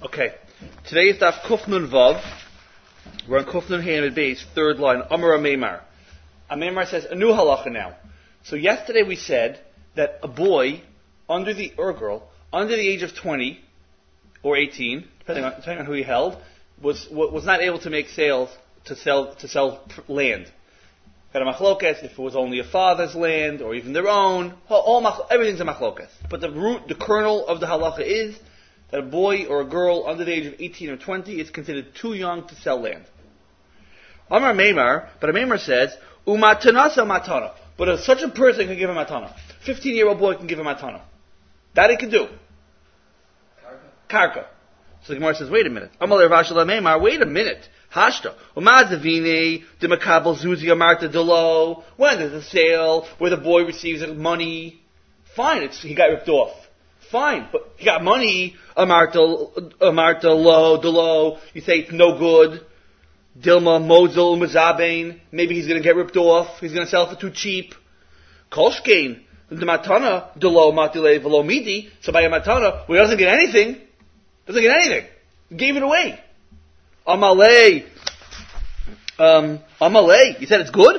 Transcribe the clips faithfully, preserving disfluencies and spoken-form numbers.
Okay, today is Daf Kuf Nun Vav. We're on Kuf Nun Hey Base, third line. Amar Ameimar. Ameimar says a new halacha now. So yesterday we said that a boy under the or girl under the age of twenty or eighteen, depending on, depending on who he held, was was not able to make sales to sell to sell land. Got a machlokas if it was only a father's land or even their own. All, all everything's a machlokas. But the root, the kernel of the halacha is that a boy or a girl under the age of eighteen or twenty is considered too young to sell land. Amar Meimar, but a Meimar says, Umatanasa matana. But if such a person can give a matana. fifteen-year-old boy can give a matana. That he can do. Karka. Karka. So the Gemara says, wait a minute. Amar Rashal Meimar, wait a minute. Hashta. Umazavini, the Makabal Zuzi Amarta Delo. When there's a sale where the boy receives money, fine, it's, he got ripped off. Fine, but he got money, Amarta, Amarta, Lo, Delo, you say it's no good. Dilma, Mozel, Mazabain, maybe he's going to get ripped off, he's going to sell for too cheap. Kolshkein, the Matana, Delo, Matile, Velo Midi, so by a Matana, well, he doesn't get anything, doesn't get anything, he gave it away. Amalei, um, Amalei, you said it's good?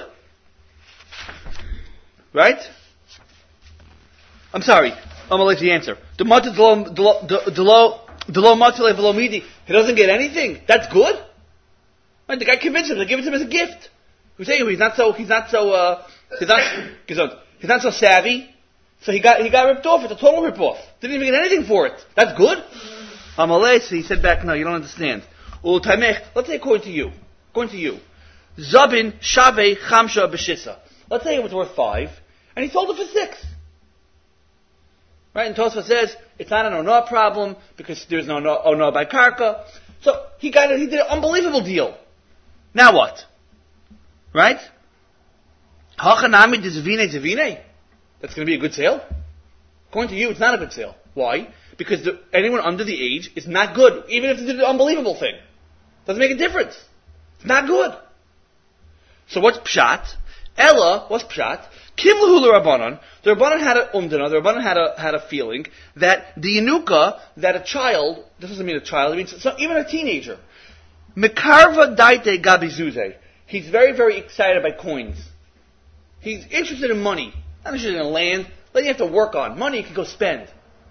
Right? I'm sorry. Amalek's the answer. The lo matile velo midi. He doesn't get anything. That's good. Right? The guy convinced him to give it to him as a gift. Who's saying he's not so he's not so uh, he's not he's not so savvy. So he got he got ripped off. It's a total rip off. Didn't even get anything for it. That's good. Amalek, so he said back, no, you don't understand. Let's say according to you, according to you, Zabin shave chamsha b'shisa. Let's say it was worth five, and he sold it for six. Right, and Tosfos says it's not an ono problem because there's no ono by karka. So he got it. He did an unbelievable deal. Now what? Right? Hachanami dezvine zevine. That's going to be a good sale. According to you, it's not a good sale. Why? Because the, anyone under the age is not good, even if they did an unbelievable thing. Doesn't make a difference. It's not good. So what's pshat? Ella, what's pshat? Kim l'hu l'Rabbanan. The Rabbanan had a umdana, the Rabbanan had a, had a feeling that the Yanuka, that a child, this doesn't mean a child, it means so, even a teenager, Mekarva daite gabi zuze. He's very, very excited by coins. He's interested in money. Not interested in land. Then you have to work on. Money you can go spend.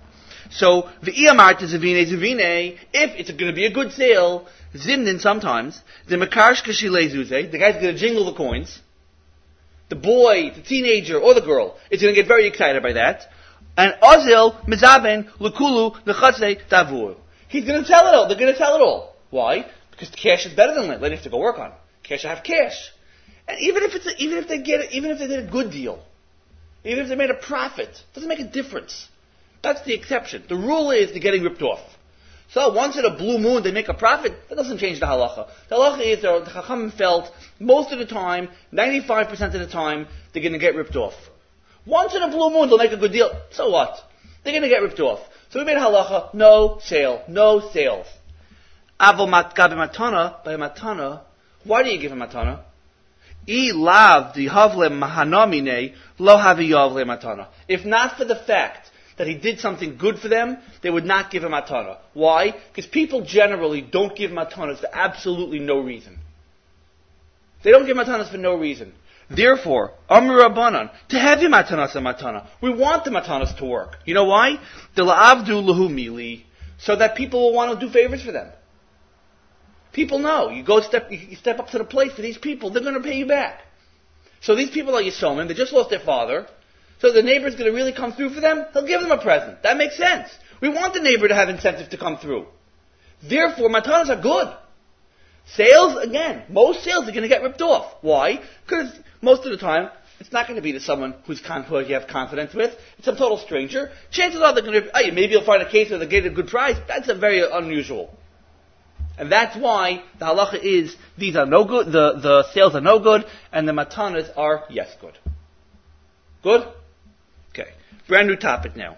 So, v'iyamart zivine zivine, if it's going to be a good sale, zimnin sometimes, the mekarsh kashile zuze, the guy's going to jingle the coins. The boy, the teenager, or the girl is going to get very excited by that. And Ozil, Mizaben, Lukulu, Nechatze, Davur. He's going to sell it all. They're going to sell it all. Why? Because the cash is better than land. Land you have to go work on. Cash, I have cash. And even if it's a, even if they get it, even if they did a good deal, even if they made a profit, it doesn't make a difference. That's the exception. The rule is they're getting ripped off. So once in a blue moon they make a profit, that doesn't change the halacha. The halacha is the Chacham felt most of the time, ninety-five percent of the time, they're going to get ripped off. Once in a blue moon they'll make a good deal. So what? They're going to get ripped off. So we made a halacha, no sale, no sales. Avo matgabe matana, by matana, why do you give a matana? I lav di havle mahanamine lo havi yavle matana. If not for the fact that he did something good for them, they would not give him matana. Why? Because people generally don't give matanas for absolutely no reason. They don't give matanas for no reason. Therefore, Amr Rabbanan, to have you matanas and matana. We want the matanas to work. You know why? De la'avdu lahu mili, so that people will want to do favors for them. People know. You go step, you step up to the plate for these people, they're going to pay you back. So these people are Yisomim, they just lost their father. So the neighbor's going to really come through for them, he'll give them a present. That makes sense. We want the neighbor to have incentive to come through. Therefore, matanas are good. Sales, again, most sales are going to get ripped off. Why? Because most of the time, it's not going to be to someone who's con- who you have confidence with. It's a total stranger. Chances are they're going to, oh, maybe you'll find a case where they get a good price. That's a very unusual. And that's why the halacha is, these are no good, the, the sales are no good, and the matanas are, yes, good. Good? Okay, brand new topic now.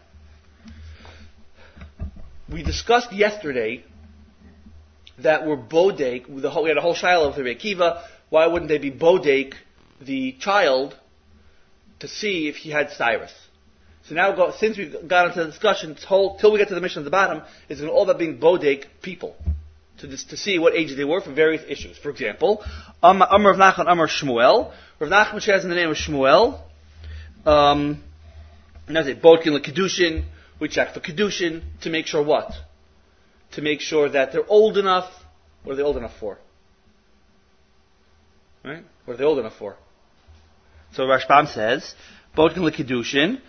We discussed yesterday that we're bodek, we had a whole shiloh of the Rekiva, why wouldn't they be bodek the child to see if he had Cyrus? So now, go, since we've got into the discussion, till, till we get to the mission at the bottom, it's all about being bodek people. To, this, to see what age they were for various issues. For example, Amar Rav Nachman, Amar Shmuel. Rav Nachman shares in the name of Shmuel. Um, now say bodkin l'kedushin. We check for kedushin to make sure what? To make sure that they're old enough. What are they old enough for? Right? What are they old enough for? So Rashbam says, bodkin l'kedushin.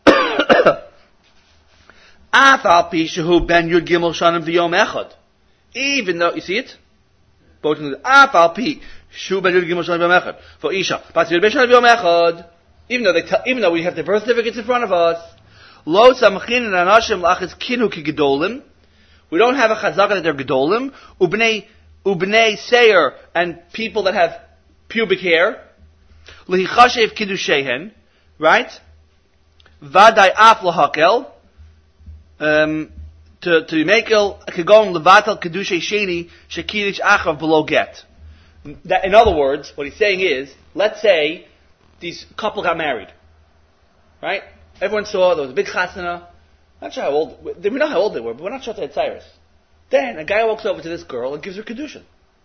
Afal pi shehu ben yud gimel shanim v'yom echad. Even though, you see it? Bodkin afal pi shehu ben yud gimel shanim v'yom echad. For isha, bat yud ben shanim v'yom echad. Even though they tell, even though we have the birth certificates in front of us, lo samachin and anashim lachis kinu ki gedolim. We don't have a chazaka that they're gedolim. Ubnei ubnei seir and people that have pubic hair. Lehichashev kidushehen, right? Vaday af lahakel. Um, to to make el kagon levatel kedushay sheni shekidich achav below get. That, in other words, what he's saying is, let's say these couple got married, right? Everyone saw there was a big chasana. Not sure how old we know how old they were, but we're not sure they had Cyrus. Then a guy walks over to this girl and gives her kedushin.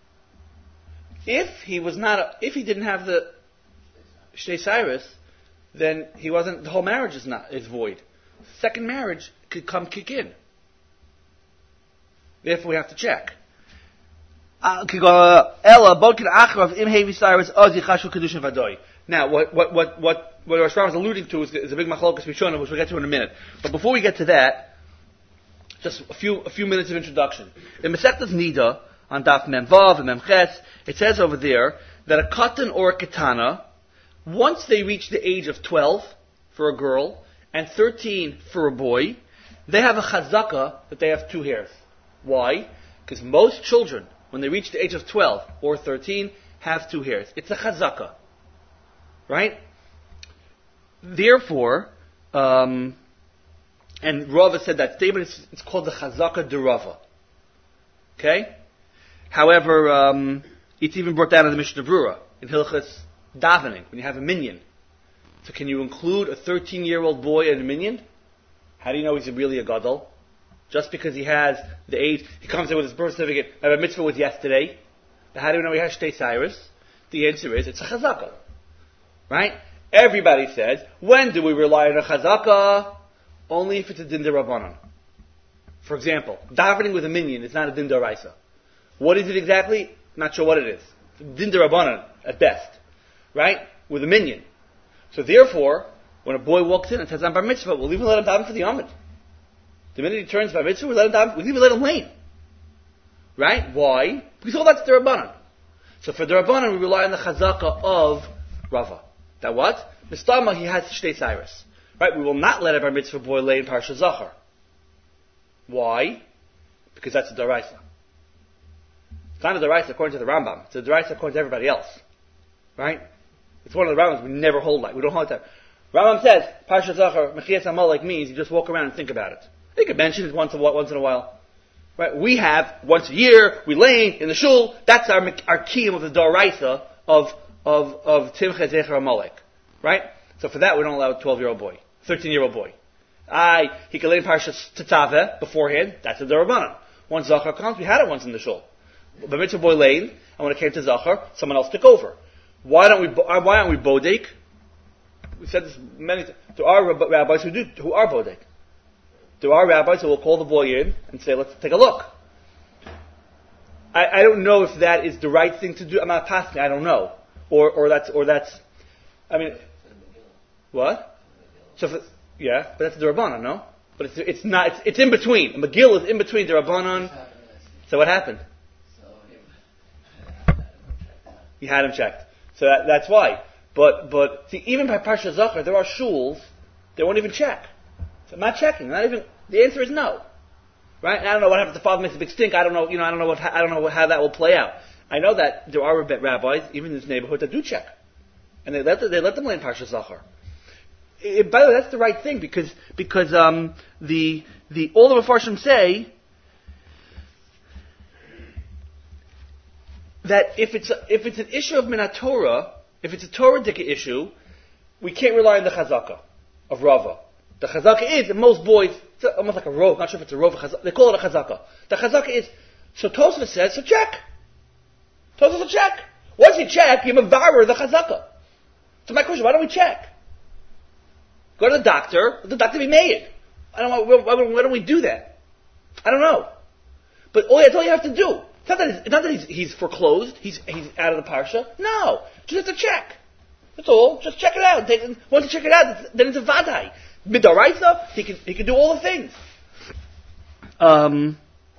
If he was not, a, if he didn't have the shtei Cyrus, then he wasn't. The whole marriage is not is void. Second marriage could come kick in. Therefore, we have to check. Now, what what what what what Rosh Hashanah is alluding to is, is a big machlokas Rishonim, which we'll get to in a minute. But before we get to that, just a few a few minutes of introduction. In Masechtas Nida on Daf Mem Vav and Mem Ches, it says over there that a katan or a katana, once they reach the age of twelve for a girl and thirteen for a boy, they have a chazaka that they have two hairs. Why? Because most children, when they reach the age of twelve or thirteen, have two hairs. It's a chazaka. Right? Therefore, um, and Rava said that statement, it's, it's called the chazaka de Rava. Okay? However, um, it's even brought down in the Mishnah Brura, in Hilchas davening, when you have a minyan. So can you include a thirteen-year-old boy in a minyan? How do you know he's really a gadol? Just because he has the age, he comes in with his birth certificate, my mitzvah was yesterday. How do we know he has shtei Cyrus? The answer is, it's a chazaka. Right? Everybody says, when do we rely on a chazaka? Only if it's a din derabanan. For example, davening with a minyan is not a din deraisa. What is it exactly? Not sure what it is. Din derabanan at best. Right? With a minyan. So therefore, when a boy walks in and says, I'm bar mitzvah, we'll even let him daven for the Amid. The minute he turns bar mitzvah, we'll let him daven, we'll even let him lane. Right? Why? Because all that's derabanan. So for derabanan, we rely on the chazaka of Rava. That what? Mistama, he has shtei Cyrus. Right? We will not let a bar mitzvah boy lay in Parsha Zachar. Why? Because that's a deraisa. It's not a deraisa according to the Rambam. It's a deraisa according to everybody else. Right? It's one of the Rambams we never hold like. We don't hold that. Rambam says, Parsha Zachar, Mechias Amalek means you just walk around and think about it. You can mention it once in a while. Once in a while. Right? We have, once a year, we lay in the shul, that's our, our kiyum of the deraisa of of of Timcha Zecher Amalek. Right? So for that we don't allow a twelve-year-old boy, thirteen-year-old boy. Aye, he can lay in Parsha Tetzaveh beforehand, that's a derabanan. Once Zachar comes, we had it once in the shul. The mitzvah boy lane, and when it came to Zachar, someone else took over. Why don't we, why aren't we bodek? We said this many times. There are rabbis who do, who are bodek. There are rabbis who will call the boy in and say, let's take a look. I, I don't know if that is the right thing to do. I'm not passing, I don't know. Or, or that's, or that's, I mean, what? So, for, yeah, but that's the Rabbanon, no? But it's, it's not, it's, it's in between. A Megillah is in between the Rabbanon. So what happened? You had him checked. So that, that's why. But, but, see, even by Parsha Zachar, there are shuls, they won't even check. So I'm not checking. Not even, the answer is no. Right? And I don't know what happens if the father makes a big stink. I don't know, you know, I don't know what, I don't know how that will play out. I know that there are rabbis, even in this neighborhood, that do check. And they let, the, they let them lay in Parsha Zachar. It, by the way, that's the right thing, because, because, um, the, the, all the Mefarshim say, that if it's a, if it's an issue of Minat Torah, if it's a Torah Dika issue, we can't rely on the Chazaka of Rava. The chazaka is that most boys, it's almost like a rove, not sure if it's a rove or chazaka, they call it a chazaka. The chazaka is, so Tosfos says, so check. Tosfos will check. Once you check, you mavar the chazaka. So my question, why don't we check? Go to the doctor, let the doctor be made. I don't know, why, why, why don't we do that? I don't know. But all, that's all you have to do. It's not that, it's not that he's, he's foreclosed, he's, he's out of the parsha. No. Just have to check. That's all. Just check it out. Take, once you check it out, then it's a vadai. Midaraisa, he can, he can do all the things. Um,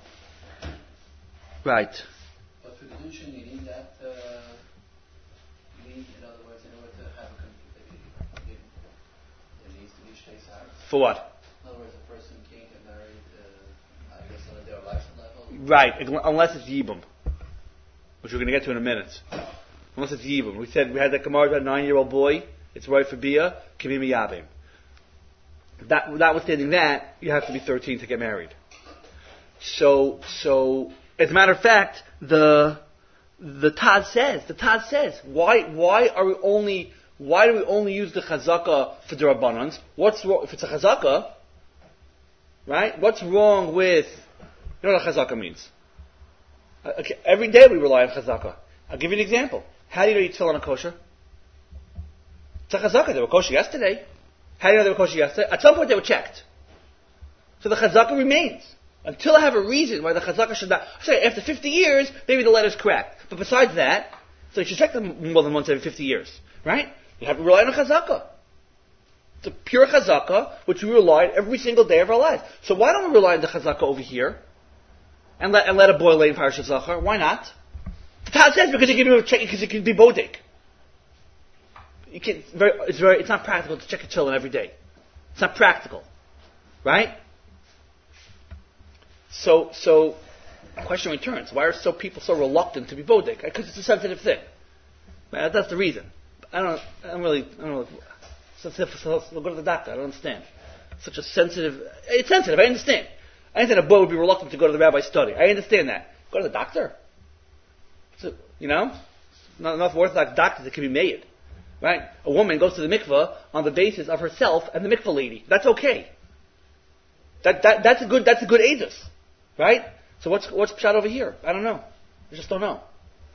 right. But for Kedushin, you need that, uh, you need, in other words, in order to have a complete, there needs to be shtei sar. For what? In other words, a person can't get married, uh, I guess, on a their life level. Right, unless it's Yibum, which we're going to get to in a minute. Unless it's Yibum. We said we had that Gemara about a nine-year-old boy. It's right for Bia. Kivim Yabim. That, notwithstanding that, you have to be thirteen to get married. So, so as a matter of fact, the the Taz says, the Taz says, why why are we only why do we only use the chazaka for the rabbanans? What's wrong if it's a chazaka? Right? What's wrong with you know what a chazaka means? Okay, every day we rely on chazaka. I'll give you an example. How do you know you tefillin on kosher? It's a chazaka. They were kosher yesterday. How do you know they were kosher yesterday? At some point they were checked. So the chazaka remains. Until I have a reason why the chazaka should not... Say, after fifty years, maybe the letter's cracked. But besides that, so you should check them more than once every fifty years. Right? You have to rely on a chazaka. It's a pure chazaka, which we rely on every single day of our lives. So why don't we rely on the chazaka over here? And let, and let a boy lay in Parashat Zachar? Why not? The Taz says because it can be check, because it can be bodek. You can, it's, very, it's very, it's not practical to check a children every day. It's not practical, right? So, so, the question returns: why are so people so reluctant to be bodek? Because it's a sensitive thing. Right? That's the reason. I don't, I don't really, I don't know. So, so, so go to the doctor. I don't understand. Such a sensitive. It's sensitive. I understand. I understand a boy would be reluctant to go to the rabbi's study. I understand that. Go to the doctor. So, you know, not enough Orthodox doctors that can be made. Right? A woman goes to the mikveh on the basis of herself and the mikveh lady. That's okay. That, that, that's a good, that's a good aegis. Right? So what's, what's pshat over here? I don't know. I just don't know.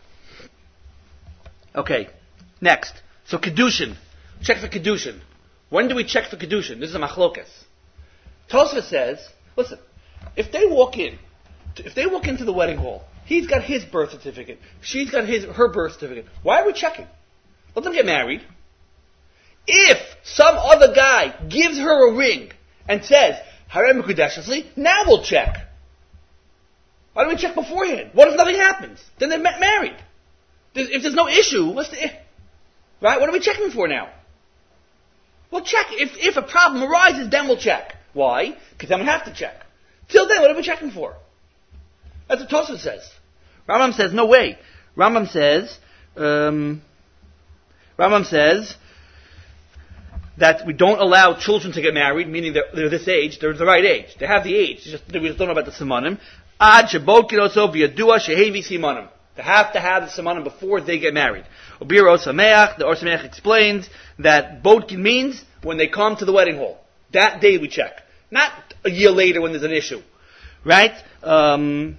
Okay. Next. So Kedushin. Check for Kedushin. When do we check for Kedushin? This is a machlokas. Tosfos says, listen, if they walk in, if they walk into the wedding hall, he's got his birth certificate, she's got his, her birth certificate. Why are we checking? Let them get married. If some other guy gives her a ring and says, Harem Mekudeshesli, now we'll check. Why don't we check beforehand? What if nothing happens? Then they're ma- married. There's, if there's no issue, what's the... Right? What are we checking for now? We'll check. If, if a problem arises, then we'll check. Why? Because then we have to check. Till then, what are we checking for? That's what Tosfos says. Rambam says, no way. Rambam says... Um, Rambam says that we don't allow children to get married, meaning they're, they're this age, they're the right age. They have the age. Just, we just don't know about the simanim. Ad shebokiroso biyadua shehevi simanim. They have to have the simanim before they get married. Obir Or Sameach, the Or Sameach explains that bodkin means when they come to the wedding hall. That day we check. Not a year later when there's an issue. Right? Um,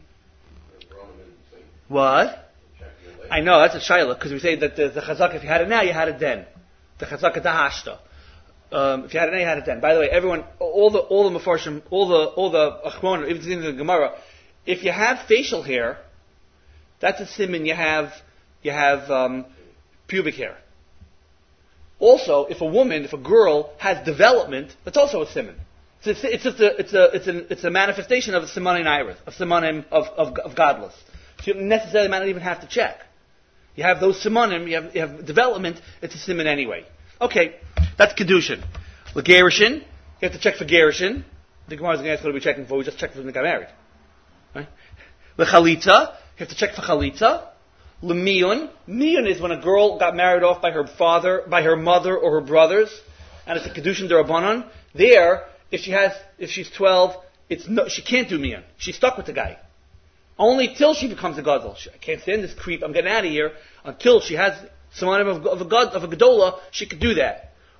what? I know, that's a shayla, because we say that the, the chazak, if you had it now, you had it then. The chazak tahashta. Um, if you had it now, you had it then. By the way, everyone, all the, all the mafarshim, all the, all the achron, even in the Gemara, if you have facial hair, that's a siman, you have, you have, um, pubic hair. Also, if a woman, if a girl has development, that's also a siman. It's, it's just a, it's a, it's a, it's a manifestation of a simanin iris, of simanim of, of, of godless. So you don't necessarily might not even have to check. You have those simanim, you have, you have development, it's a siman anyway. Okay, that's Kedushin. L'gerishin, you have to check for gerishin. The Gemara is going to ask what are we checking for, we just checked for when they got married. Right? L'chalitza, you have to check for chalitza. L'miyun, miyun is when a girl got married off by her father, by her mother or her brothers, and it's a Kedushin derabanan. There, if she has, if she's twelve, it's no, she can't do miyun. She's stuck with the guy. Only till she becomes a gadol. I can't stand this creep. I'm getting out of here. Until she has some of, of a god of a gadola, she could do that.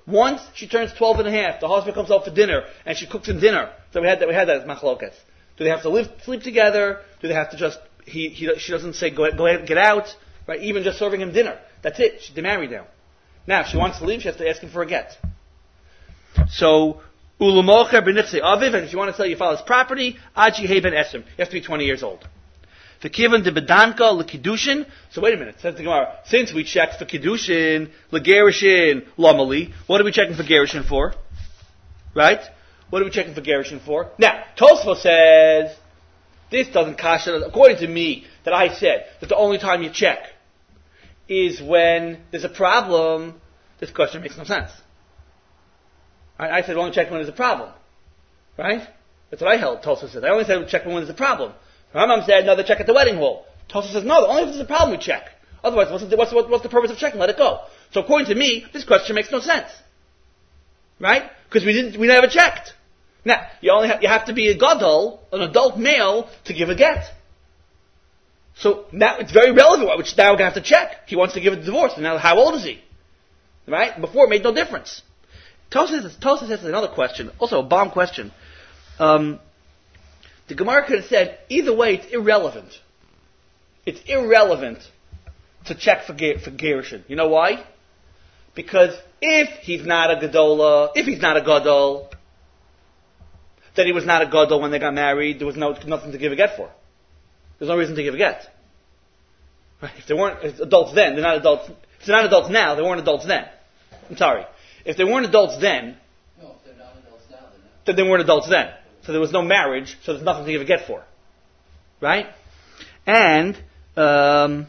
Once she turns twelve and a half, the husband comes out for dinner, and she cooks him dinner. So we had that, we had that as machlokas. Do they have to live, sleep together? Do they have to just, he, he she doesn't say, go ahead, go ahead, get out, right? Even just serving him dinner. That's it. She's married now. Now, if she wants to leave, she has to ask him for a get. So, ulamocher b'nichsei aviv, and if you want to sell your father's property, aji ben esrim. You have to be twenty years old. V'kivan de bedanka l'kiddushin. So wait a minute, says the Gemara. Since we checked for kiddushin, l'gerushin, l'amali, what are we checking for gerushin for? Right? What are we checking for gerushin for? Now, Tosfos says, this doesn't kasha, according to me, that I said, that the only time you check is when there's a problem. This question makes no sense. I, I said only check when there's a problem. Right? That's what I held, Tosfos said. I only said check when there's a problem. Rambam said, no, they check at the wedding hall. Tosfos says, no, only if there's a problem we check. Otherwise, what's the, what's, what's the purpose of checking? Let it go. So according to me, this question makes no sense. Right? Because we didn't, we never checked. Now, you only have, you have to be a gadol, an adult male, to give a get. So now it's very relevant, which now we're going to have to check. He wants to give a divorce, and now how old is he? Right? Before it made no difference. Tosfos has another question, also a bomb question. Um, the Gemara could have said, either way, it's irrelevant. It's irrelevant to check for, for gerushin. You know why? Because if he's not a gadola, if he's not a gadol, then he was not a gadol when they got married, there was no nothing to give a get for. There's no reason to give a get. Right? If they weren't adults then, they're not adults. If they're not adults now, they weren't adults then. I'm sorry. If they weren't adults then, no, if they're not adults now, they're not. Then they weren't adults then. So there was no marriage, so there's nothing to give a get for. Right? And, um,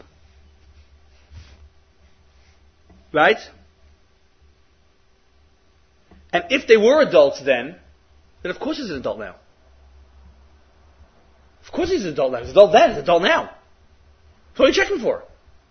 right? And if they were adults then, then of course he's an adult now. Of course he's an adult now. He's an adult then, he's an adult now. So what are you checking for?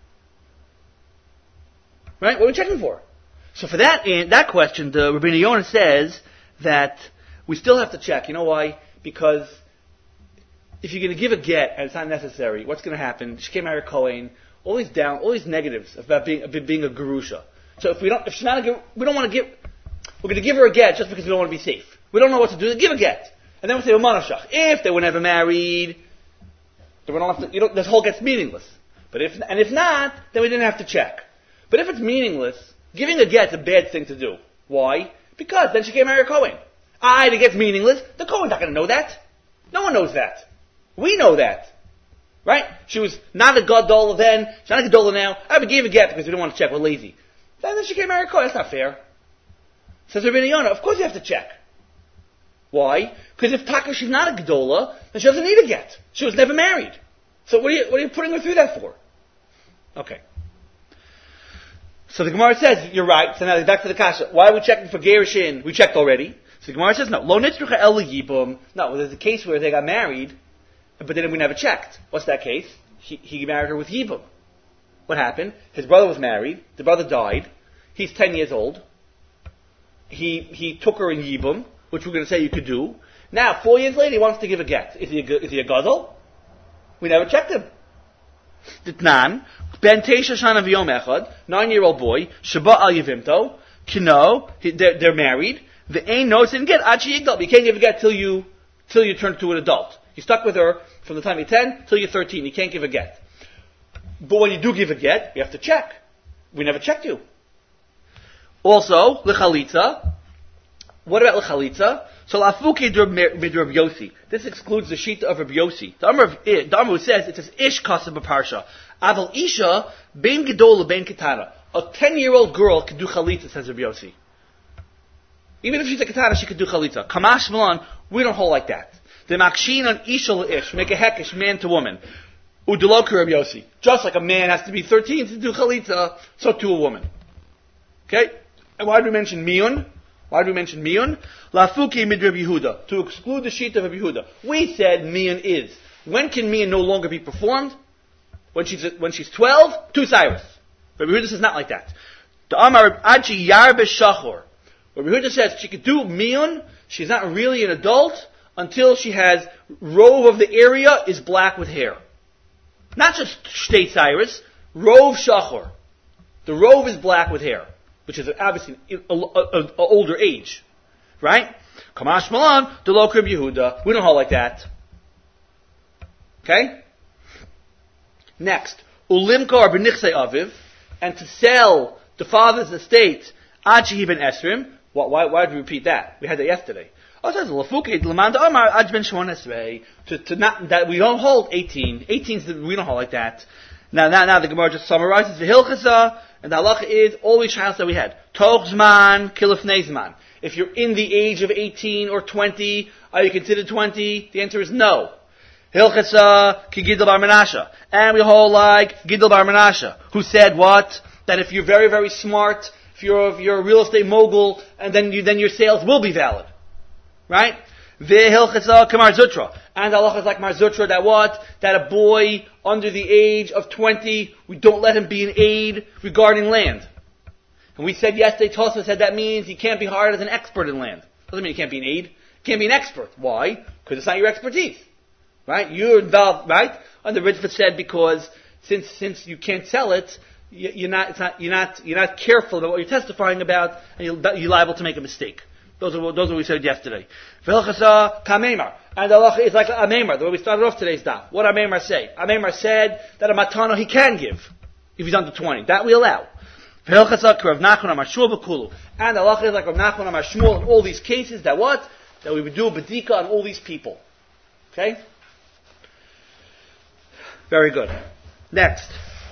Right? What are we checking for? So for that that question, the Rabbeinu Yonah says that we still have to check. You know why? Because if you're going to give a get and it's not necessary, what's going to happen? She can't marry Kohen. All these down, all these negatives about being about being a gerusha. So if we don't, if she's not a, we don't want to give, we're going to give her a get just because we don't want to be safe. We don't know what to do. Give a get, and then we say Umanashach. If they were never married, then we don't have to. You know, this whole get's meaningless. But if and if not, then we didn't have to check. But if it's meaningless, giving a get's a bad thing to do. Why? Because then she can't marry a Kohen. I, the get's meaningless. The Kohen's not going to know that. No one knows that. We know that. Right? She was not a gadol then. She's not a gadol now. I gave a get because we didn't want to check. We're lazy. Then she can't marry a Kohen. That's not fair. Says Rabbeinu Yonah, of course you have to check. Why? Because if Taka she's not a gadola, then she doesn't need a get. She was never married. So what are you, what are you putting her through that for? Okay. So the Gemara says, you're right. So now back to the kasha. Why are we checking for gerushin? We checked already. So the Gemara says, no. Lo nitzrucha el yibum. No, there's a case where they got married, but then we never checked. What's that case? He, he married her with yibum. What happened? His brother was married. The brother died. He's ten years old. He he took her in yibum, which we're going to say you could do. Now, four years later, he wants to give a get. Is he a, is he a gadol? We never checked him. Ditnan, ben teisha shana v'yom echad, nine-year-old boy, shaba al yivimto, kino, they're, they're married, the ain knows didn't get achi yigdal. You can't give a get till you till you turn to an adult. You're stuck with her from the time you're ten till you're thirteen. You can't give a get. But when you do give a get, you have to check. We never checked you. Also, l'chalitza. What about l'chalitza? So lafuki mid Rav Yossi. This excludes the shita of Rav Yossi. The Amr, the Amr says it says ish kasab b'parsha. Aval isha ben gedola ben ketana. A ten-year-old girl can do chalitza, says Rav Yossi. Even if she's a ketana, she could do chalitza. Kamash Milan, we don't hold like that. The makshin on isha ish, make a hekesh man to woman. Udaloku Rav Yossi. Just like a man has to be thirteen to do chalitza, so to a woman. Okay? And why do we mention miyun? Why do we mention miyun? Lafuki mid Rabbi Yehuda. To exclude the sheet of Rabbi Yehuda. We said miyun is. When can miyun no longer be performed? When she's when she's twelve, to Cyrus. Rabbi Yehuda says not like that. The Amar Aji Yar B'Shachor. Rabbi Yehuda says she could do miyun. She's not really an adult until she has rove of the area is black with hair. Not just state Cyrus. Rove Shachor. The rove is black with hair. which is obviously an older age. Right? Kamash Malan, Delok Reb Yehuda. We don't hold like that. Okay? Next. Ulimko or benichsei aviv, and to sell the father's estate, ad shehi ben esrim. Why, why did we repeat that? We had that yesterday. Oh, it says, Lafuke, Lamanda Omar, ad ben shmon esrei. To not, that we don't hold eighteen. eighteen, we don't hold like that. Now, now, now the Gemara just summarizes the Hilchasa, and the halacha is all these trials that we had. Toch zman, kilifnei zman. If you're in the age of eighteen or twenty, are you considered twenty? The answer is no. Hilchasa ki Gidel bar Menashe. And we hold like Gidel bar Menashe, who said what? That if you're very, very smart, if you're, if you're a real estate mogul, and then you, then your sales will be valid. Right? V'hilchasa kamar zutra. And halacha is like Mar Zutra, that what? That a boy under the age of twenty, we don't let him be an aid regarding land. And we said yesterday, Tosfos said that means he can't be hired as an expert in land. Doesn't mean he can't be an aid. He can't be an expert. Why? Because it's not your expertise. Right? You're involved, right? And the Ritva said because since since you can't sell it, you, you're not it's not you're not you're not careful about what you're testifying about, and you're, you're liable to make a mistake. Those are those are what we said yesterday. V'hilchasa kamemar, and the halacha is like a memar, the way we started off today's daf. What a memar say? A memar said that a matano he can give if he's under twenty. That we allow. V'hilchasa k'Rav Nachman amar Shmuel b'kulu, and the halacha is like Rav Nachman amar Shmuel in all these cases. That what? That we would do a bedika on all these people. Okay. Very good. Next.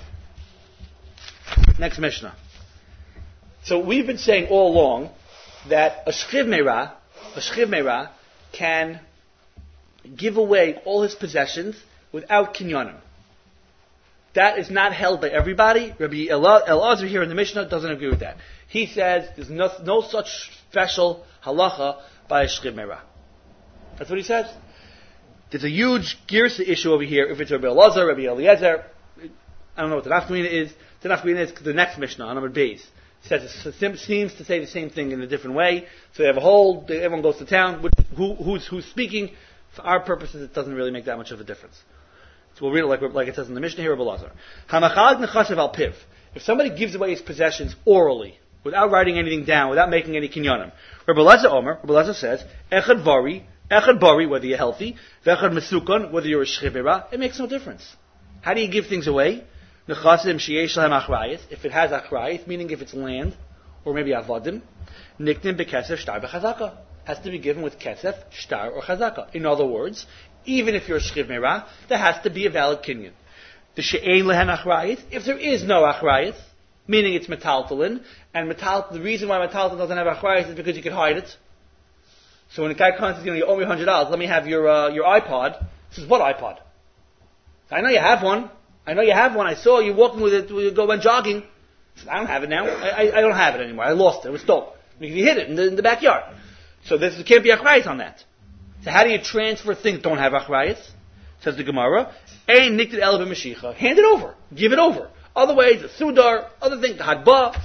Next Mishnah. So we've been saying all along that a shchiv meira, a shchiv meira can give away all his possessions without kinyanim. That is not held by everybody. Rabbi Elazar here in the Mishnah doesn't agree with that. He says there's no, no such special halacha by a shchiv meira. That's what he says. There's a huge girsa issue over here. If it's Rabbi Elazar, Rabbi Eliezer, I don't know what the nafkamina is. The nafkamina is the next Mishnah on number Beis. It says it seems to say the same thing in a different way. So they have a whole. Everyone goes to town. Which, who, who's who's speaking? For our purposes, it doesn't really make that much of a difference. So we'll read it like like it says in the Mishnah here, Rabbi Elazar. Hamachad nechashav al piv. If somebody gives away his possessions orally, without writing anything down, without making any kinyanim, Rabbi Elazar Omer, Rabbi Elazar says, echad vari. Echad bari, whether you're healthy, v'echad mesukon, whether you're a shchivira, it makes no difference. How do you give things away? Nechasim sheyesh lahem achrayis, if it has achrayis, meaning if it's land, or maybe avodim, niknim bekesef shtar b'chazaka, has to be given with kesef, shtar, or chazaka. In other words, even if you're a shchivira, there has to be a valid kinyan. The she'ein lehem achrayis, if there is no achrayis, meaning it's metaltalin, and metal, the reason why metaltalin doesn't have achrayis is because you can hide it. So when a guy comes and says, you know, you owe me one hundred dollars, let me have your uh, your iPod. He says, what iPod? I know you have one. I know you have one. I saw you walking with it, you go went jogging. He says, I don't have it now. I, I, I don't have it anymore. I lost it. It was stolen. Because you hid it in the, in the backyard. So there can't be achrayis on that. So how do you transfer things that don't have achrayis? Says the Gemara, Ein nikted el b'mashicha. Hand it over. Give it over. Other ways, the sudar, other things, the hadba.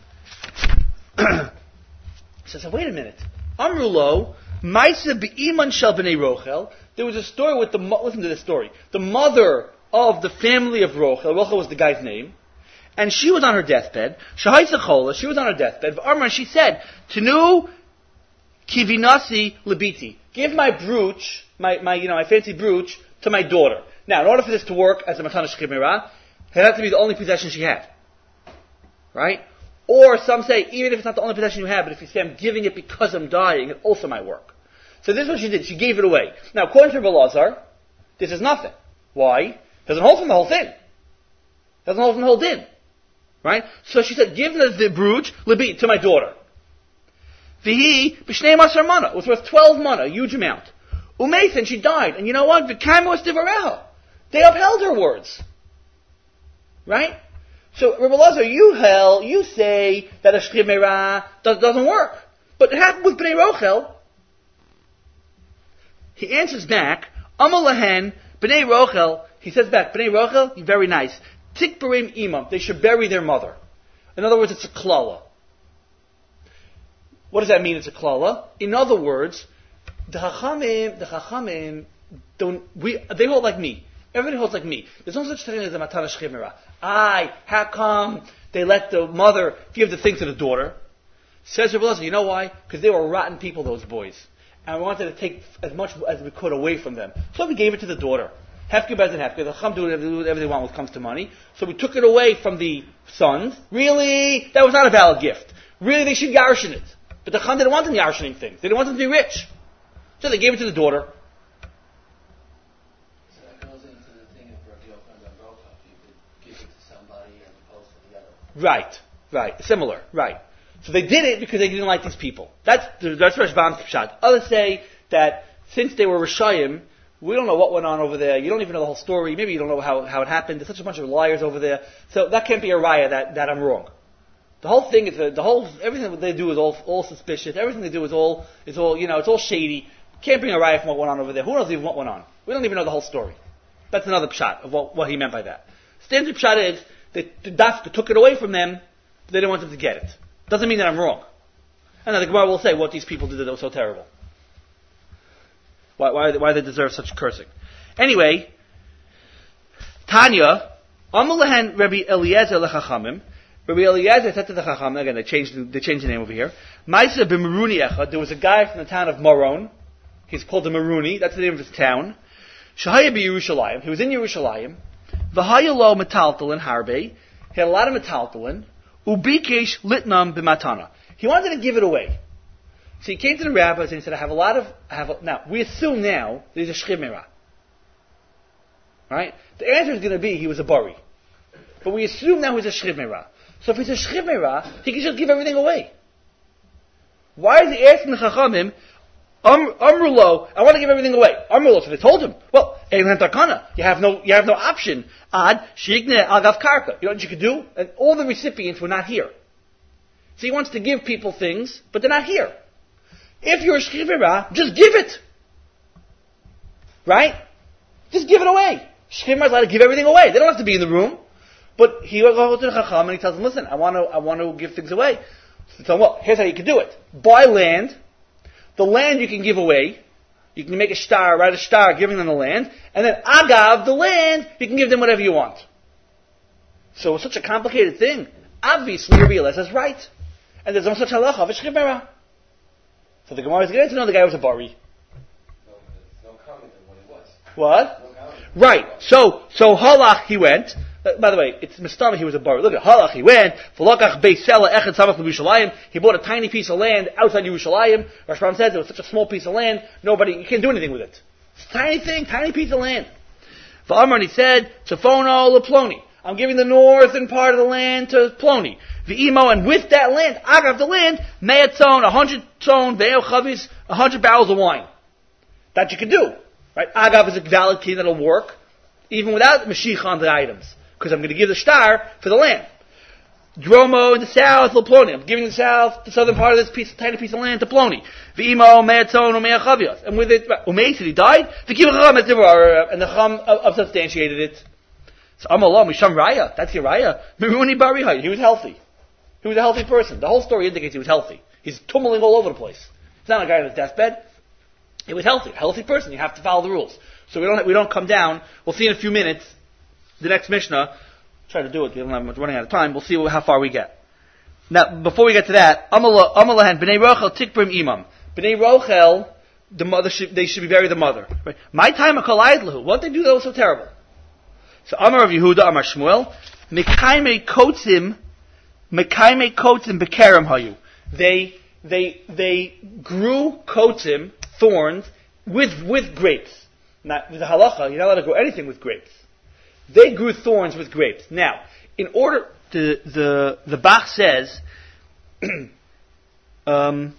Says, so wait a minute. Amrulo, Maisa be'iman shel b'nei Rochel. There was a story with the, listen to this story. The mother of the family of Rochel, Rochel was the guy's name, and she was on her deathbed. Shahaisa chola, she was on her deathbed. V'amar, she said, Tenu kivinasi libiti. Give my brooch, my, my, you know, my fancy brooch, to my daughter. Now, in order for this to work as a matana shchimira, it had to be the only possession she had. Right? Or some say, even if it's not the only possession you have, but if you say, I'm giving it because I'm dying, it also might work. So this is what she did. She gave it away. Now, according to Rabbi Elazar, this is nothing. Why? Doesn't hold from the whole thing. Doesn't hold from the whole din. Right? So she said, give the, the brooch, libi, to my daughter. Vihi, b'shnei masar mana. It was worth twelve mana, a huge amount. Umeithin, she died. And you know what? V'kaima was divareha. They upheld her words. Right? So, Rabbi Elazar, you hell, you say that a shchiv meira does, doesn't work. But it happened with Bnei Rochel. He answers back, Amal lahen, Bnei Rochel, he says back, Bnei Rochel, very nice. Tikbarim imam, they should bury their mother. In other words, it's a klala. What does that mean, it's a klala? In other words, the Chachamim, the Chachamim, don't, we, they hold like me. Everybody holds like me. There's no such thing as a matana shchimera. I, how come they let the mother give the thing to the daughter? Says Rebbe Eliezer, you know why? Because they were rotten people, those boys. And we wanted to take as much as we could away from them. So we gave it to the daughter. Hefker bezin hefker. The chum do whatever they want when it comes to money. So we took it away from the sons. Really? That was not a valid gift. Really, they should yarshin it. But the chum didn't want them yarshining things. They didn't want them to be rich. So they gave it to the daughter. So that goes into the thing of Rabbi Yochanan ben Brocha. You could give it to somebody as opposed to the other. Right. Right. Similar. Right. So they did it because they didn't like these people. That's that's Rashbam's pshat. Others say that since they were Rishayim, we don't know what went on over there. You don't even know the whole story. Maybe you don't know how, how it happened. There's such a bunch of liars over there. So that can't be a raya that, that I'm wrong. The whole thing is a, the whole everything that they do is all all suspicious. Everything they do is all is all you know. It's all shady. Can't bring a raya from what went on over there. Who knows even what went on? We don't even know the whole story. That's another pshat of what, what he meant by that. Standard pshat is that the Dafka took it away from them. But they didn't want them to get it. Doesn't mean that I'm wrong. And then the Gemara will say what these people did that was so terrible. Why, why, why they deserve such cursing. Anyway, Tanya, Amalahan Rabbi Eliezer lechachamim. Rabbi Eliezer said to the Chacham, again they changed, they changed the name over here. Maisa b'Maruni echad, there was a guy from the town of Maron. He's called the Maruni, that's the name of his town. Shahaya b'Yerushalayim, he was in Yerushalayim. V'haya lo metaltalin harbe, he had a lot of metaltalin. Ubikesh litnam b'matana. He wanted to give it away. So he came to the rabbis and he said, I have a lot of, I have a, now, we assume now that he's a shchimera. Right? The answer is going to be he was a bari. But we assume now he's a shchimera. So if he's a shchimera, he can just give everything away. Why is he asking the chachamim, um, Amrulo, I want to give everything away. Amrulo, so they told him, well, you have no, you have no option. Ad, shigne agav karka. You know what you could do? And all the recipients were not here. So he wants to give people things, but they're not here. If you're a shchivira, just give it. Right? Just give it away. Shchivira is allowed to give everything away. They don't have to be in the room. But he will go to the chacham and he tells them, listen, I want to, I want to give things away. So tell them, well, here's how you can do it. Buy land. The land you can give away. You can make a star, write a star, giving them the land. And then agav, the land, you can give them whatever you want. So it's such a complicated thing. Obviously, Rabbi Eliezer is right. And there's no such halacha of a shchivira. So the Gemara is getting to know the guy was a bari. No, no comment on what it was. What? No comment. Right. So, so halach he went. Uh, by the way, it's mistama he was a bari. Look at halach he went. V'lokach beisela echad samach l'Yerushalayim. He bought a tiny piece of land outside Yerushalayim. Rashbam says it was such a small piece of land. Nobody, you can't do anything with it. It's a tiny thing, tiny piece of land. V'amar, and he said, Tzefono leploni. I'm giving the northern part of the land to Ploni. V'imo, and with that land, agav the land, me'at tzon, a hundred tzon, ve'el chavis, a hundred barrels of wine. That you can do. Right? Agav is a valid key that'll work, even without Mashiach on the items. Because I'm going to give the star for the land. Dromo in the south, Ploni. I'm giving the south, the southern part of this piece, tiny piece of land to Ploni. V'imo, me'at tzon, u'me'at chavios. And with it, u'me'at, he died. V'kiv chacham et devar, and the chacham substantiated it. So Amalah Misham Raya, that's your Raya. Meruni Barihai, he was healthy. He was a healthy person. The whole story indicates he was healthy. He's tumbling all over the place. He's not a guy on his deathbed. He was healthy, a healthy person. You have to follow the rules. So we don't we don't come down. We'll see in a few minutes. The next Mishnah. Try to do it. I'm running out of time. We'll see how far we get. Now, before we get to that, Amalah Amalahan Bnei Rochel Tikbrim Imam. Bnei Rochel, the mother should, they should be bury the mother. Right? My time a Kalaidlahu. What did they do that was so terrible? So Amar of Yehuda, Amar Shmuel, Mekaime Kotzim, Mekaime Kotzim Bekerem Hayu. They, they, they grew Kotzim, thorns, with, with grapes. Now, the halacha, you're not allowed to grow anything with grapes. They grew thorns with grapes. Now, in order to, the, the Bach says, um,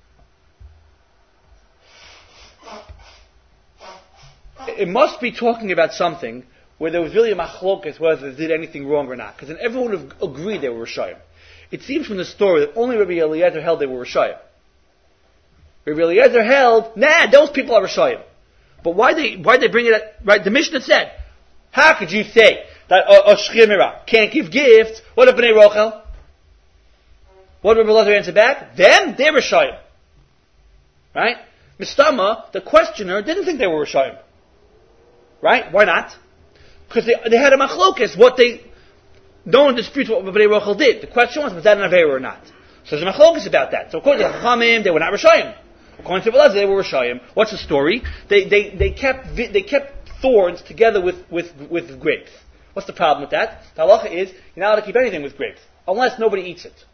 it must be talking about something where there was really a machlokas whether they did anything wrong or not. Because then everyone would have agreed they were Rishayim. It seems from the story that only Rabbi Eliezer held they were Rishayim. Rabbi Eliezer held, nah, those people are Rishayim. But why they why they bring it at, right? The Mishnah said, how could you say that a, a shchimera can't give gifts? What of Bnei Rochel? What did Rabbi Eliezer answer back? Them, they're Rishayim. Right? Mistama, the questioner, didn't think they were Rishayim. Right? Why not? Because they, they had a machlokes, what they, no one disputes what Bnei Rochel did. The question was, was that an Avera or not? So there's a machlokes about that. So according to the Chachamim, they were not Rishayim. According to Rebbe Elazar, they were Rishayim. What's the story? They, they, they kept, they kept thorns together with, with, with grapes. What's the problem with that? The halacha is, you're not allowed to keep anything with grapes. Unless nobody eats it.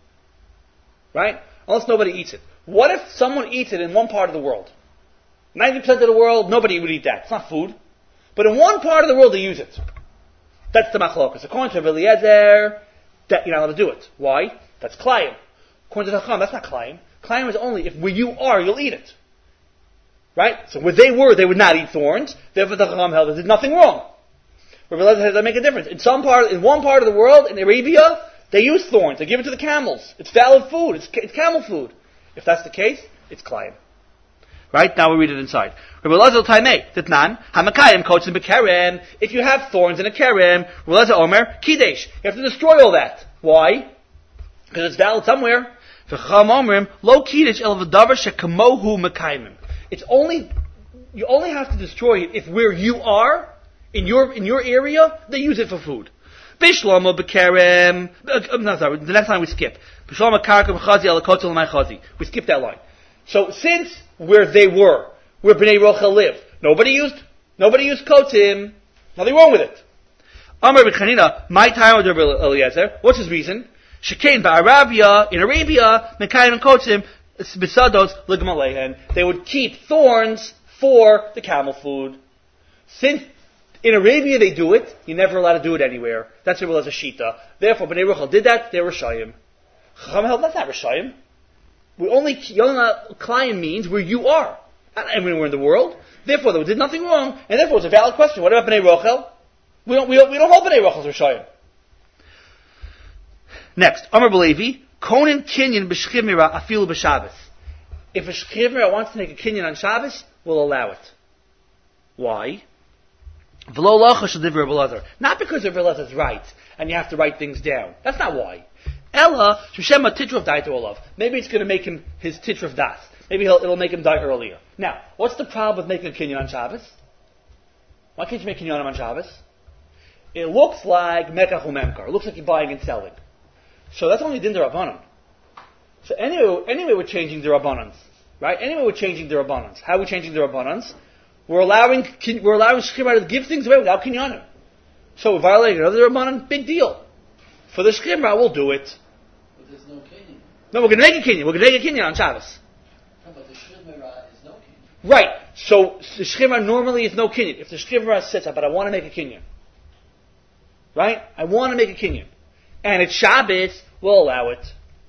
Right? Unless nobody eats it. What if someone eats it in one part of the world? ninety percent of the world, nobody would eat that. It's not food. But in one part of the world, they use it. That's the machlokas. According to Rebbe Eliezer, that you're not allowed to do it. Why? That's klayim. According to the Chacham, that's not klayim. Klayim is only if where you are, you'll eat it. Right? So where they were, they would not eat thorns. Therefore, the Chacham held that there's nothing wrong. Rebbe Eliezer says that make a difference. In some part, in one part of the world, in Arabia, they use thorns. They give it to the camels. It's valid food. It's, it's camel food. If that's the case, it's klayim. Right? Now we read it inside. Rebbe Elazar Taimei, Titnan, Hamakayim Kotzim Bekerem. If you have thorns in a kerem, Rebbe Elazar Omer, Kidesh. You have to destroy all that. Why? Because it's valid somewhere. V'chacham Omrim, Lo Kidesh El V'davar Shekamohu Makayimim. It's only, you only have to destroy it if where you are, in your, in your area, they use it for food. Bishlomo Bekerem, uh, no, sorry, the next line we skip. Bishlomo Karka B'chazi El Kotel L'may Chazi. We skip that line. So since where they were, where Bnei Rochel lived, nobody used, nobody used kotim, nothing wrong with it. Amar b'Chanina, my time with Rebbe Eliezer. What's his reason? Shekain ba'Arabia, in Arabia, mekayim and kotim, bisados ligmalehen. They would keep thorns for the camel food. Since in Arabia they do it, you're never allowed to do it anywhere. That's Rebbe Eliezer shita. Therefore, Bnei Rochel did that. They were Rishayim. Chacham held that's not Rishayim. We only, Klayim means where you are, not everywhere in the world. Therefore, they did nothing wrong, and therefore it's a valid question. What about Bnei Rochel? We don't, we don't, we don't hold Bnei Rochel's Rishayim. Next, Amar B'Levi, Konin Kinyan B'Shchiv Mira Afilu B'Shabbos. If a Shchiv Mira wants to make a Kinyan on Shabbos, we'll allow it. Why? V'lo Lacha Shel Divrei Rebbe Elazar. Not because Rebbe Elazar is right, and you have to write things down. That's not why. Ella, Shema Titruf died to Olav. Maybe it's going to make him his Titruf das. Maybe he'll, it'll make him die earlier. Now, what's the problem with making a kinyan on Shabbos? Why can't you make kinyan on Shabbos? It looks like Mekach Umemkar. It looks like you're buying and selling. So that's only din d'Rabbanan. So anyway, anyway we're changing the Rabbanans. Right? Anyway we're changing the Rabbanans. How are we changing the Rabbanans? We're allowing, we're allowing Shechimah to give things away without kinyanim. So we're violating another Rabbanan, big deal. For the Shechimah, we'll do it. There's no kinyan. No, we're going to make a kinyan. We're going to make a kinyan on Shabbos. No, but the shchimera is no kinyan. Right. So the shchimera normally is no kinyan. If the shchimera sits up, but I want to make a kinyan. Right? I want to make a kinyan. And it's Shabbos, we'll allow it.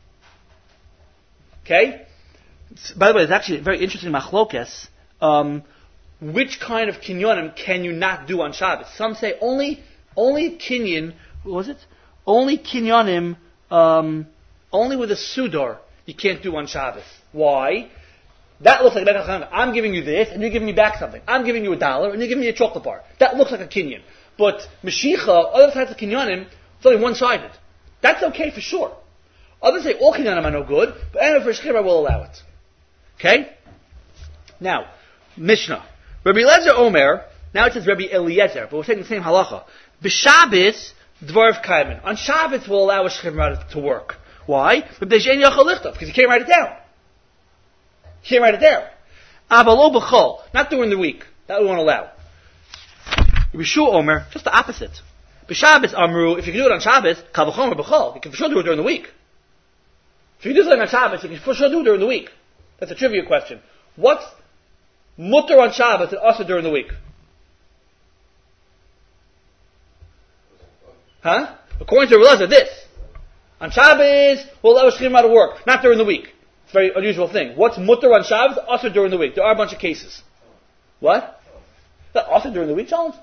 Okay? By the way, it's actually a very interesting machlokes. Um, which kind of kinyanim can you not do on Shabbos? Some say only, only kinyan, what was it? Only kinyanim, um, only with a sudar you can't do on Shabbos. Why? That looks like I'm giving you this, and you're giving me back something. I'm giving you a dollar, and you're giving me a chocolate bar. That looks like a kinyan. But Mashicha, other types of kinyanim, it's only one-sided. That's okay for sure. Others say all kinyanim are no good, but anyway, for Shechira we'll allow it. Okay? Now, Mishnah. Rabbi Eliezer Omer, now it says Rabbi Eliezer, but we're taking the same halacha. B'Shabbos, Dvarv Kaiman. On Shabbos we'll allow a Shechira to work. Why? Because you can't write it down. You can't write it down. Abalo b'chol, not during the week. That we won't allow. Yeshua Omer, just the opposite. B'Shabbos Amru, if you can do it on Shabbos, kal v'chomer b'chol, you can for sure do it during the week. If you do something on Shabbos, you can for sure do it during the week. That's a trivia question. What's mutter on Shabbos and also during the week? Huh? According to Rebbe Eliezer, this. On Shabbos, we'll allow Shechima to work, not during the week. It's a very unusual thing. What's mutter on Shabbos? Also during the week. There are a bunch of cases. What? Also during the week, Charles?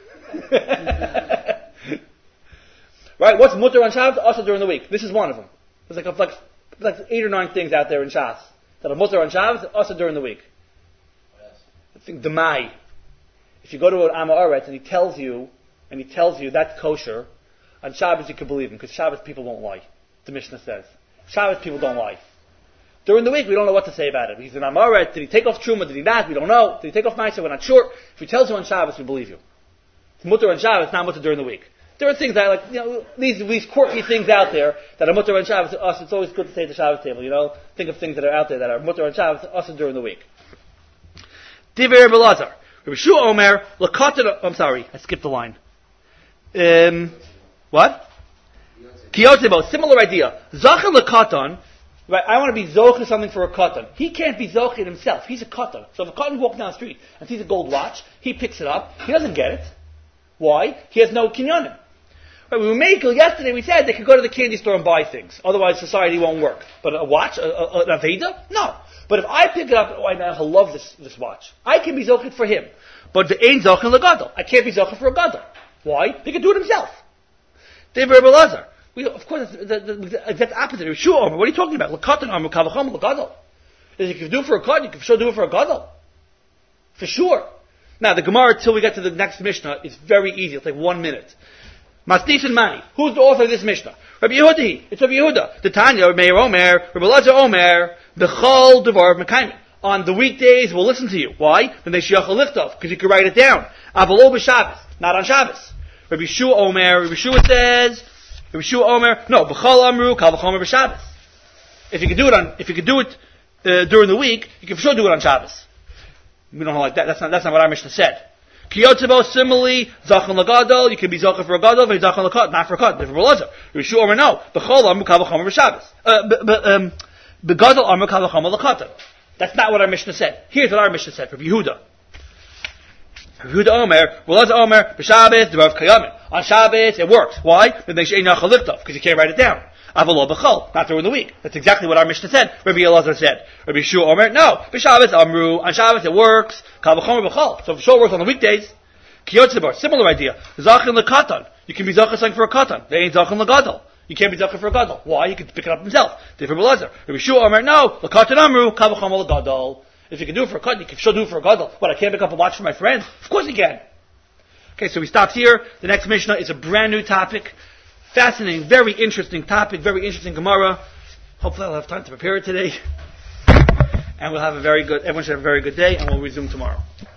Right? What's mutter on Shabbos? Also during the week. This is one of them. There's like, a, like, like eight or nine things out there in Shas that are mutter on Shabbos, also during the week. I think Demai. If you go to an Amaretz and he tells you, and he tells you that's kosher, on Shabbos you can believe him, because Shabbos people don't lie. The Mishnah says. Shabbos people don't lie. During the week we don't know what to say about it. He's an Amaretz, did he take off Truma, did he not? We don't know. Did he take off Maisa? We're not sure. If he tells you on Shabbos, we believe you. It's mutter on Shabbos, not mutter during the week. There are things that, like, you know, these these quirky things out there that are mutter on Shabbos. To us, it's always good to say at the Shabbos table, you know? Think of things that are out there that are mutter on Shabbos, to us during the week. Divrei Rebbe Elazar. Rabbi Shua Omer, Lakatan, I'm sorry, I skipped the line. Um, what? Kiyotebo, similar idea. Zachan Lakatan, right, I want to be zocha something for a katan. He can't be zocha himself. He's a katan. So if a katan walks down the street and sees a gold watch, he picks it up. He doesn't get it. Why? He has no kinyanim. Right, we were making yesterday. We said they could go to the candy store and buy things. Otherwise, society won't work. But a watch, a, a, an aveda, no. But if I pick it up, oh, I now love this this watch. I can be zocha for him. But the ain't zocha legadol. I can't be zocha for a gadol. Why? He can do it himself. David Rebbe Elazar. We, of course, the, the, the exact opposite. Sure, what are you talking about? L'katan armor kavacham l'gadol. If you can do it for a katan, you can sure do it for a gadol. For sure. Now, the Gemara, till we get to the next Mishnah, is very easy. It'll take one minute. Masnis and Mani. Who's the author of this Mishnah? Rabbi Yehuda. It's Rabbi Yehuda. The Tanya, Meir Omer, Rabbi Elazar Omer, B'chol Devar Mekayim. On the weekdays, we'll listen to you. Why? When they shiach lichtov, because you can write it down. Avalo b'Shabbos, not on Shabbos. Rabbi Shua Omer, Rabbi Shua says, Rabbi Shua Omer, no, B'chol Amru, Kal V'chomer b'Shabbos. If you can do it on, if you can do it uh, during the week, you can for sure do it on Shabbos. We don't like that. That's not, that's not what our Mishnah said. Kiyotzebo, similarly, Zachan Lagadol, you can be Zachan for a Gadol, but Zachan Lakat, not for a Kat, different Elazar. Rabbi Shua Omer, no, B'chol Amru, Kal V'chomer b'Shabbos. Uh, B'gadol Amru, Kal V'chomer Lakata. That's not what our Mishnah said. Here's what our Mishnah said for Yehuda. Yehuda Omer, Elazar Omer, b'Shabbos, Devar Kayamin. On Shabbos, it works. Why? Because you can't write it down. Avalo b'chol, not during the week. That's exactly what our Mishnah said. Rabbi Elazar said. Rabbi Shua Omer, no. B'Shabbos Amru, on Shabbos it works. Kal v'chomer b'chol. So for sure it works on the weekdays. Kiyotzebar, similar idea. Zachin l'katan. You can be zachin something for a katan. They ain't zachin l'gadol. You can't be zachin for a gadol. Why? You can pick it up himself. Different Elazar. Rabbi Shua Omer, no. L'katan Amru, kal v'chomer l'gadol. If you can do it for a katan, you can sure do it for a gadol. What, I can't pick up a watch for my friend? Of course you can. Okay, so we stopped here. The next Mishnah is a brand new topic. Fascinating, very interesting topic, very interesting Gemara. Hopefully I'll have time to prepare it today. And we'll have a very good, everyone should have a very good day, and we'll resume tomorrow.